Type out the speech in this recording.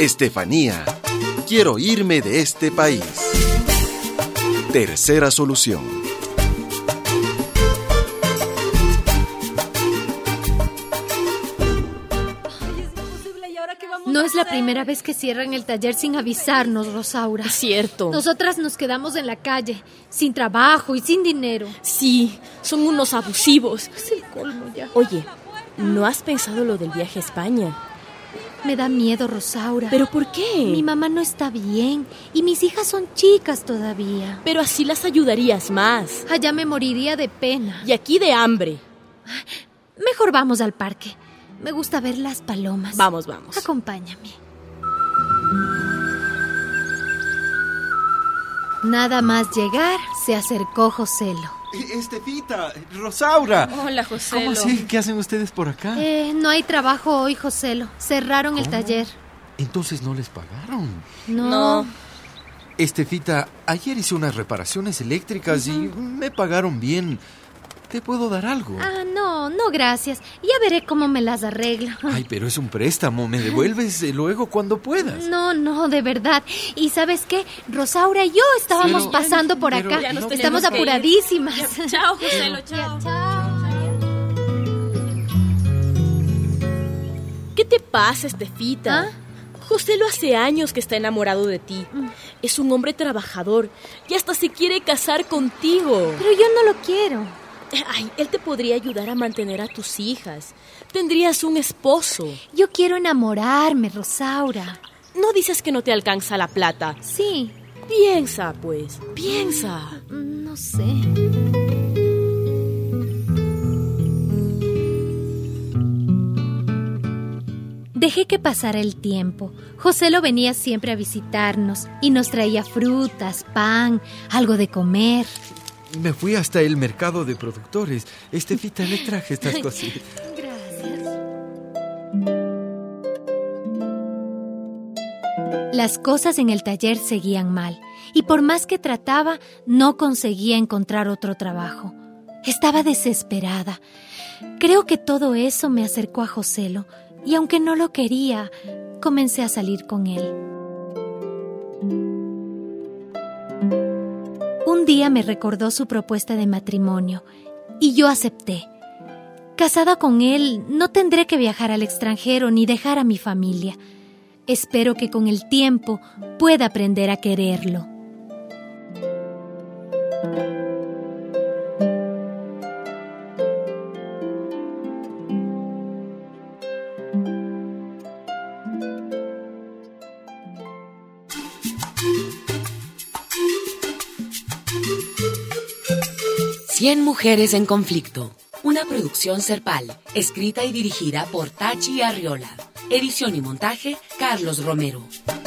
Estefanía, quiero irme de este país. Tercera solución. No es la primera vez que cierran el taller sin avisarnos, Rosaura. Es cierto. Nosotras nos quedamos en la calle, sin trabajo y sin dinero. Sí, son unos abusivos. Es el colmo ya. Oye, ¿no has pensado lo del viaje a España? Me da miedo, Rosaura. ¿Pero por qué? Mi mamá no está bien y mis hijas son chicas todavía. Pero así las ayudarías más. Allá me moriría de pena. Y aquí de hambre. Mejor vamos al parque. Me gusta ver las palomas. Vamos. Acompáñame. Nada más llegar, se acercó Joselo. Estefita, Rosaura. Hola, Joselo. ¿Cómo así? ¿Qué hacen ustedes por acá? No hay trabajo hoy, Joselo. Cerraron el taller. Entonces no les pagaron. No. Estefita, ayer hice unas reparaciones eléctricas y me pagaron bien. ¿Te puedo dar algo? No, gracias. Ya veré cómo me las arreglo. Ay, pero es un préstamo. Me devuelves luego cuando puedas. No, de verdad. ¿Y sabes qué? Rosaura y yo estábamos pasando por acá. Ya nos Estamos tenemos que ir. apuradísimas. Chao, Joselo, chao. ¿Qué te pasa, Estefita? ¿Ah? Joselo hace años que está enamorado de ti. Es un hombre trabajador y hasta se quiere casar contigo. Pero yo no lo quiero. Ay, él te podría ayudar a mantener a tus hijas. Tendrías un esposo. Yo quiero enamorarme, Rosaura. ¿No dices que no te alcanza la plata? Sí. Piensa, pues. Piensa. No sé. Dejé que pasara el tiempo. Joselo venía siempre a visitarnos y nos traía frutas, pan, algo de comer. Me fui hasta el mercado de productores. Estefita, le traje estas cositas. Gracias. Las cosas en el taller seguían mal y por más que trataba, no conseguía encontrar otro trabajo. Estaba desesperada. Creo que todo eso me acercó a Joselo y aunque no lo quería, comencé a salir con él. Un día me recordó su propuesta de matrimonio y yo acepté. Casada con él, no tendré que viajar al extranjero ni dejar a mi familia. Espero que con el tiempo pueda aprender a quererlo. Cien mujeres en conflicto. Una producción Serpal, escrita y dirigida por Tachi Arriola. Edición y montaje, Carlos Romero.